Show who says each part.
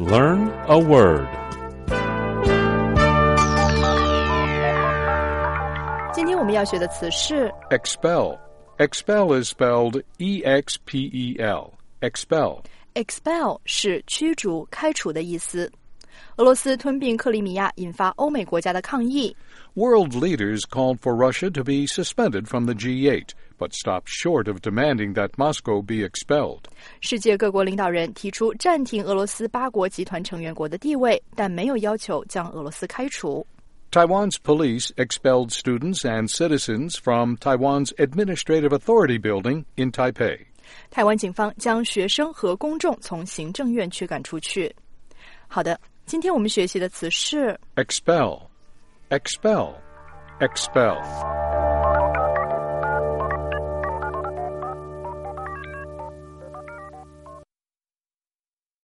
Speaker 1: Learn a word.
Speaker 2: 今天我们要学的词是
Speaker 3: expel. Expel is spelled E-X-P-E-L. Expel.
Speaker 2: expel 是驱逐、开除的意思。俄罗斯吞并克里米亚，引发欧美国家的抗议。
Speaker 3: World leaders called for Russia to be suspended from the G8, but stopped short of demanding that Moscow be expelled.
Speaker 2: 世界各国领导人提出暂停俄罗斯8国集团成员国的地位，但没有要求将俄罗斯开除。
Speaker 3: Taiwan's police expelled students and citizens from Taiwan's Administrative Authority building in Taipei.
Speaker 2: 台湾警方将学生和公众从行政院驱赶出去。好的，今天我们学习的词是
Speaker 3: expel, expel, expel.